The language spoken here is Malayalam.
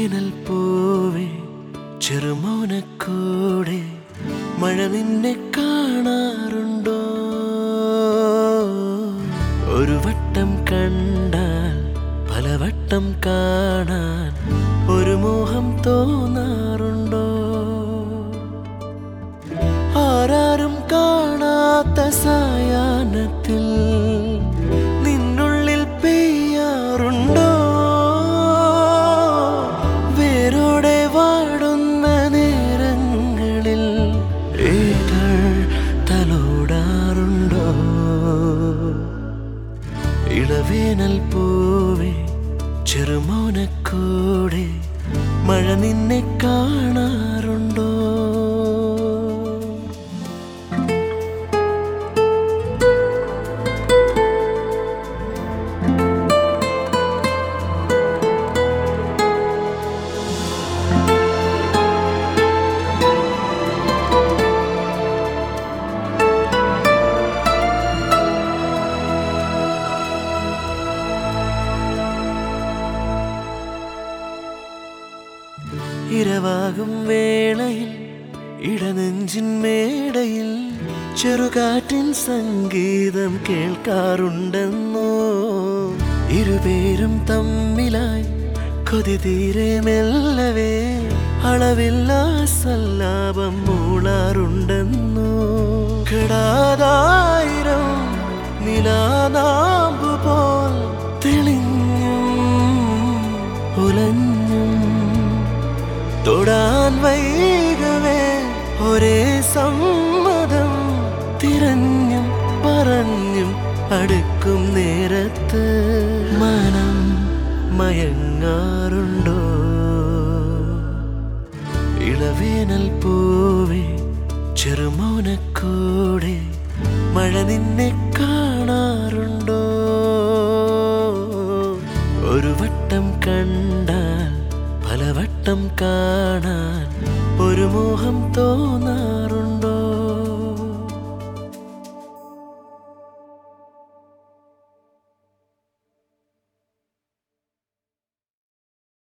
ഇളവേനൽ പൂവേ ചെറുമോനക്കൂടെ മഴ നിന്നെ കാണാറുണ്ടോ? ഒരു വട്ടം കണ്ടാൽ പലവട്ടം കാണാൻ ഒരു മോഹം തോന്നാറുണ്ടോ? ആരാരും കാണാത്ത സായാഹ്നത്തിൽ നിന്നുള്ളിൽ പെയ്യാറുണ്ടോ? വേരോടെ വാടുന്ന നേരങ്ങളിൽ ഏകൾ തലോടാറുണ്ടോ? ഇളവേനൽ പൂവേ ചെറുമോനക്കൂടെ മഴ നിന്നെ കാണാറുണ്ടോ? ഇരവാകും വേളയിൽ ഇടനെഞ്ചിൻ മേടയിൽ ചെറുകാറ്റിൻ സംഗീതം കേൾക്കാറുണ്ടെന്നോ? ഇരുപേരും തമ്മിലായി കൊതി തീരെ മെല്ലവേ അളവില്ലാ സല്ലാപം മൂളാറുണ്ടെന്നോ? കെടാതായിരം നിലാനാമ്പു പോൽ തെളിഞ്ഞും ഉലഞ്ഞും തൊടാൻ വൈകവേ ഒരേ സമ്മതം തിരഞ്ഞും പറഞ്ഞും അടുക്കും നേരത്ത് മനം മയങ്ങാറുണ്ടോ? ഇളവേനൽ പൂവേ ചെറുമോനക്കൂടെ മഴ നിന്നെ കാണാറുണ്ടോ? ഒരു വട്ടം കണ്ടാൽ പലവട്ടം കാണാൻ ഒരു മോഹം തോന്നാറുണ്ടോ?